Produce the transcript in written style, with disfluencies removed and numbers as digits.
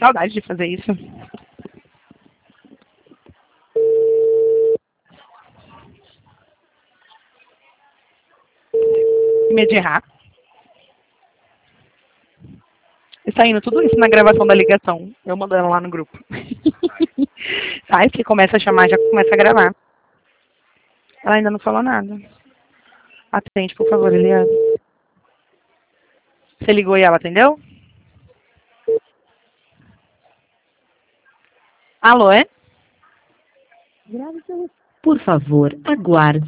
saudade de fazer isso. Medo de errar. Está indo tudo isso na gravação da ligação. Eu mandando lá no grupo. Sai, que começa a chamar, já começa a gravar. Ela ainda não falou nada. Atende, por favor, Eliane. Você ligou e ela atendeu? Alô, é? Por favor, aguarde.